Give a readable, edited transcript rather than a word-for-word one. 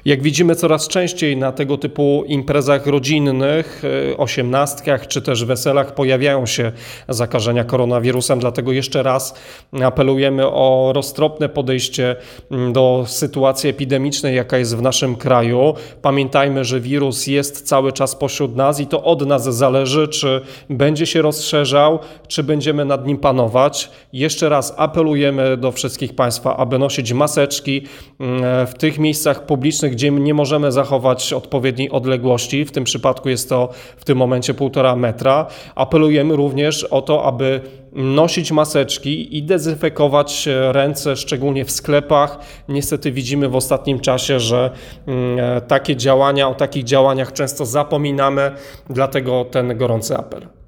Jak widzimy coraz częściej na tego typu imprezach rodzinnych, osiemnastkach czy też weselach pojawiają się zakażenia koronawirusem, dlatego jeszcze raz apelujemy o roztropne podejście do sytuacji epidemicznej, jaka jest w naszym kraju. Pamiętajmy, że wirus jest cały czas pośród nas i to od nas zależy, czy będzie się rozszerzał, czy będziemy nad nim panować. Jeszcze raz apelujemy do wszystkich Państwa, aby nosić maseczki w tych miejscach publicznych, gdzie nie możemy zachować odpowiedniej odległości. W tym przypadku jest to w tym momencie 1,5 metra. Apelujemy również o to, aby nosić maseczki i dezynfekować ręce, szczególnie w sklepach. Niestety widzimy w ostatnim czasie, że o takich działaniach często zapominamy, dlatego ten gorący apel.